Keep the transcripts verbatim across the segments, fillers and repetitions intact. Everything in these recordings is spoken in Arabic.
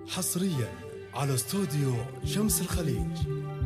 حصريا على استوديو شمس الخليج.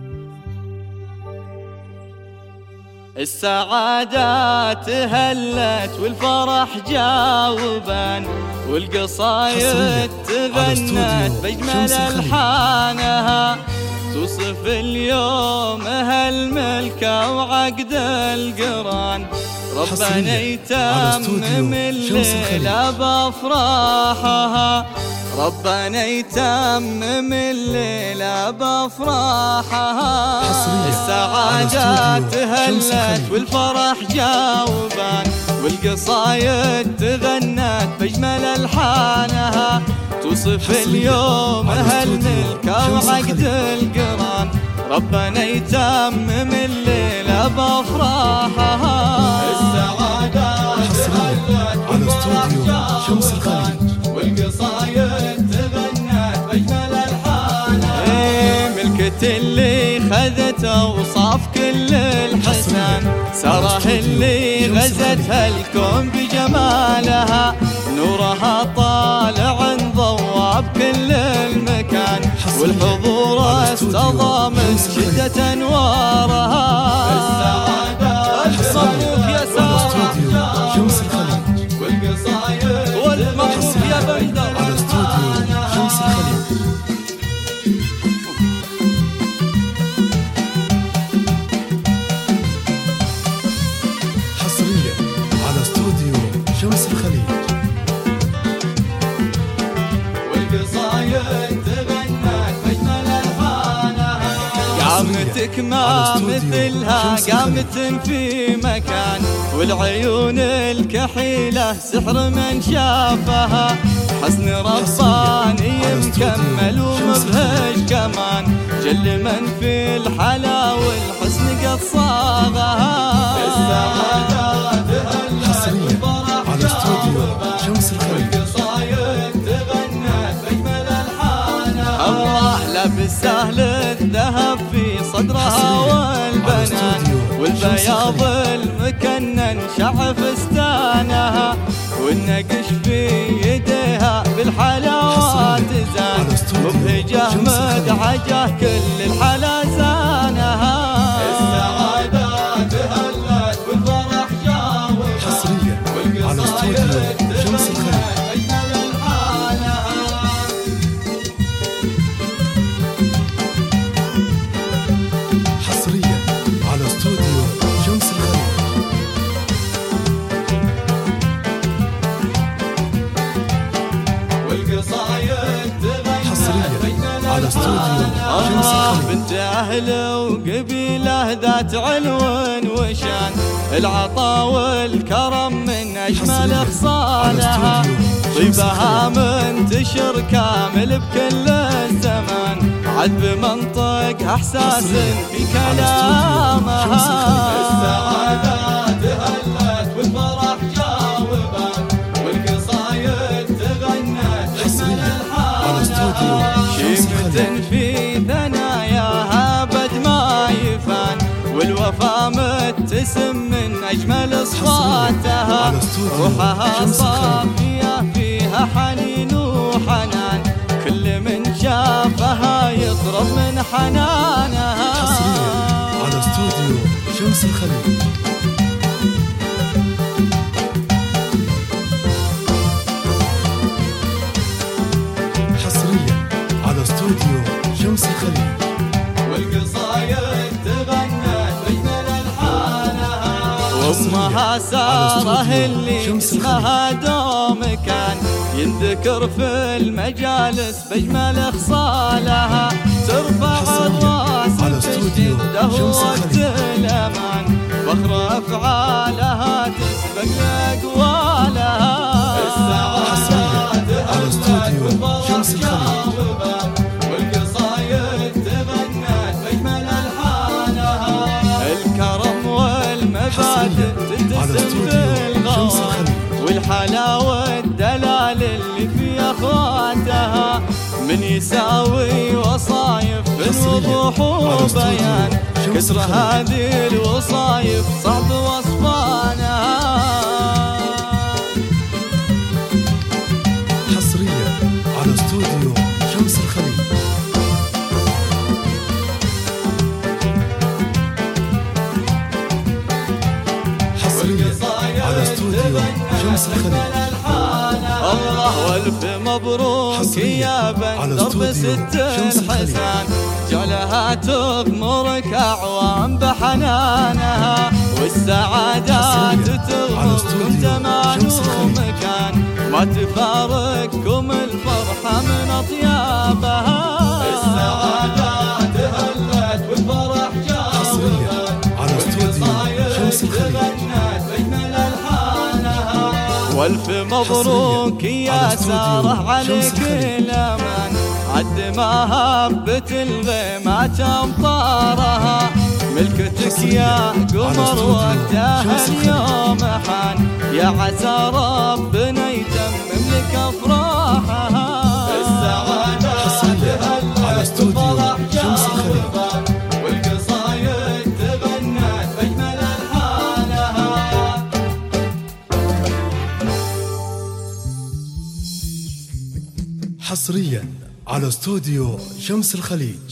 السعادات هلت والفرح جاوبان والقصايد تغنت بأجمل ألحانها، توصف اليوم هالملكة وعقد القران. ربنا يتمم الليلة بأفراحها، ربنا يتمم الليلة بأفراحها. السعادات هلت والفرح جاوبان والقصايد تغنت بأجمل ألحانها، توصف اليوم هالملكة وعقد القران. ربنا يتمم الليلة بأفراحها. السعادات هلت والفرح جاوبان والقصايد تغنت بأجمل ألحانها. إيه ملكة اللي خذته وصاف كل الحسن، ساره اللي غزتها الكون بجمالها. نورها طالع ضوى بكل المكان، والحضور استضى من شدة أنوارها. السعادة مبروك يا سارة شمس الخليج، والقصايد والمبروك يا بندر على استوديو شمس الخليج. حصريا على استوديو شمس الخليج. والقصايد تغنت بأجمل ألحانها. قامتك ما مثلها قامت في مكان، والعيون الكحيلة سحر من شافها. حسن رباني مكمل ومبهج كمان، جل من في الحلا والحسن قد صاغها. السعادات هلت والفرح على استوديو شمس الخليج. والقصايد تغنت بأجمل ألحانها. الله لابسه الذهب في صدرها والبنان، والبياض المكنن شع فستانها، والنقش في يديها بالحلاوات زان. مبهجة مدعجة كل الحلا زانها. السعادات هلت والفرح جاوبان حصريا على استوديو شمس الخليج. حصريا على استوديو شمس الخليج. والقصايد تغنت حصريا على استوديو شمس الخليج. بنت أهل وقبيلة ذات علو وشان، العطا والكرم من أجمل خصالها. طيبها منتشر كامل بكل الزمان، عذب منطق إحساس في كلامها. السعادات هلت والفرح جاوبان والقصايد تغنت بأجمل ألحانها. شيمة في ثناياها بد ما يفان، والوفا متسم من أجمل أصواتها. روحها صافية فيها حنين وحنان، كل من شافها يطرب من حنانها. حصريا على استوديو شمس الخليج. حصريا على استوديو شمس الخليج. والقصايد تغنت بأجمل ألحانها. وأمها سارة اللي اسمها دوم كان ينذكر في المجالس بأجمل خصالها. ترفع الراس بالشدة ووقت الأمان، فخر أفعالها تسبق لأقوالها. السعادات هلت والفرح جاوبان والقصايد تغنت بأجمل ألحانها. الكرم والمبادئ تتسم بالغوان، والحلاوة الدلال اللي في أخواتها. من يساوي وصايف بالوضوح وبيان، كسر هذه الوصايف صعب وصفانها. حصريا على استوديو شمس الخليج. حصريا على استوديو شمس الخليج. الله والف مبروك يا بن درب ست الحسن، جعلها تغمرك أعوام بحنانها، والسعادات تغمركم زمان ومكان، ما تفارقكم الفرحة من أطيابها. السعادات هلت والفرح جاء، حصريا على استوديو شمس الخليج. والف مبروك يا ساره عليك الامان، عد ما هبت الغيمات امطارها، ملكتك يا قمر وقتها اليوم حان، يا عسى ربنا يتمم لك افراحها. السعادات هلت على استوديو شمس الخليج. حصريا على استوديو شمس الخليج.